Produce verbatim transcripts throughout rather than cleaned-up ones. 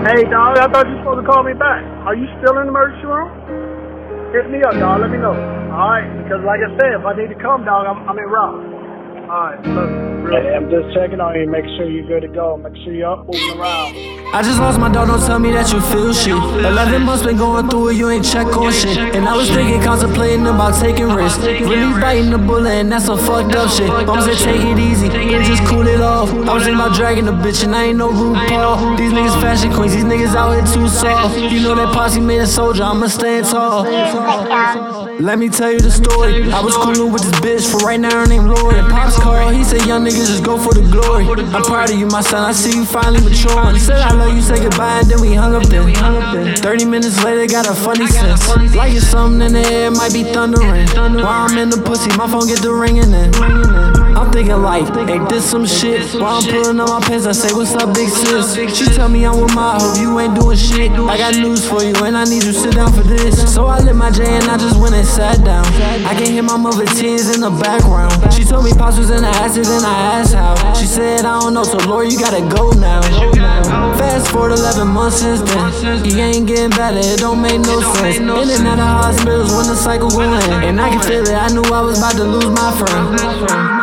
Hey, dog, I thought you were supposed to call me back. Are you still in the emergency room? Hit me up, dog. Let me know. All right, because like I said, if I need to come, dog, I'm, I'm in route. All right, look. Hey, I'm just checking on you, make sure you're good to go. Make sure you're up, moving around. I just lost my dog, don't tell me that you feel shit. Eleven months been going through it, you ain't check on shit. And I was thinking, contemplating about taking risks. Really biting the bullet, and that's some fucked up shit. Mom said take it easy, and just cool it off. I was thinking about dragging the bitch, and I ain't no RuPaul. These niggas fashion queens, these niggas out here too soft. You know that posse made a soldier, I'ma stand tall. Let me tell you the story. I was coolin' with this bitch for right now, her name Lori. Pops called, he said young niggas just go for the glory. I'm proud of you, my son, I see you finally maturing. He said I love you, say goodbye, and then we hung up then. Thirty minutes later, got a funny sense. Like it's something in the air, might be thundering. While I'm in the pussy, my phone get the ringing in. I'm thinking like, ain't this some shit? While I'm pulling on my pants, I say, what's up, big sis? She tell me I'm with my hope, you ain't doing shit. I got news for you, and I need you to sit down for this. So I lit my J and I just went and sat down. I can hear my mother tears in the background. She told me Pops was in the accident, I asked how. She said, I don't know, so Lord, you gotta go now. Fast forward eleven months since then. He ain't getting better, it don't make no sense. In and out of hospitals when the cycle going. And I can feel it, I knew I was about to lose my friend.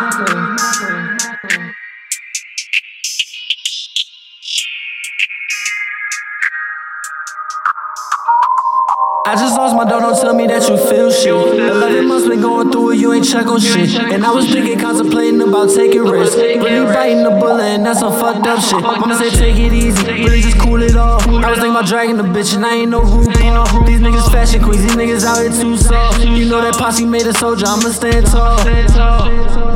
I just lost my dog, don't tell me that you feel shit. Eleven months been going through it, you ain't check on shit. And I was thinking, contemplating about taking risks. Really biting the bullet, and that's some fucked up shit. Mama said take it easy, really just cool it off. I was thinking about dragging the bitch, and I ain't no RuPaul. These niggas fashion queens, these niggas out here too soft. You know that posse made a soldier, I'ma stand tall.